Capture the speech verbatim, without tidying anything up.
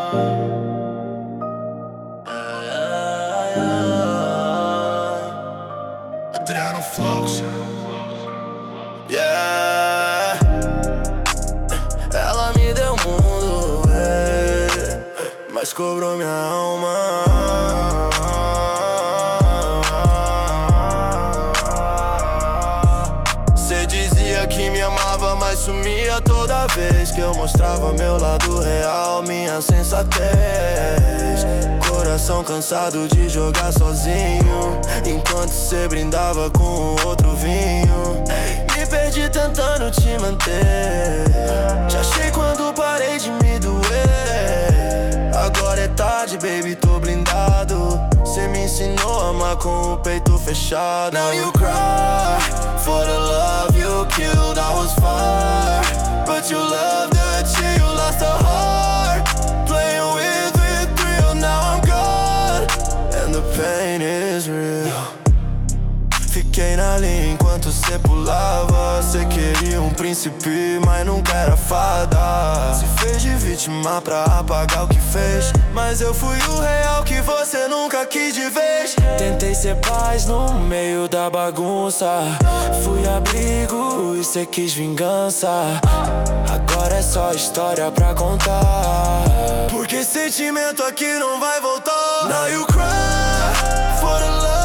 Adriano Flux. Yeah. Ela me deu o mundo, é, mas cobrou minha alma. Cê dizia que me amava, mas sumia toda vez que eu mostrava meu lado real, minha sensatez. Coração cansado de jogar sozinho, enquanto cê brindava com outro vinho. Me perdi tentando te manter, te achei quando parei de me doer. Agora é tarde, baby, tô blindado. Cê me ensinou a amar com o peito fechado. Now you cry for the love you killed. I was fire, but you loved the chill, you lost a heart. Playing with, with thrill, now I'm gone, and the pain is real. Fiquei na linha enquanto cê pulava. Cê queria um príncipe, mas nunca era fada. Se fez de vítima pra apagar o que fez, mas eu fui o real que você nunca quis de vez. Tentei ser paz no meio da bagunça, fui abrigo e cê quis vingança. Agora é só história pra contar, porque sentimento aqui não vai voltar. Now you cry for the love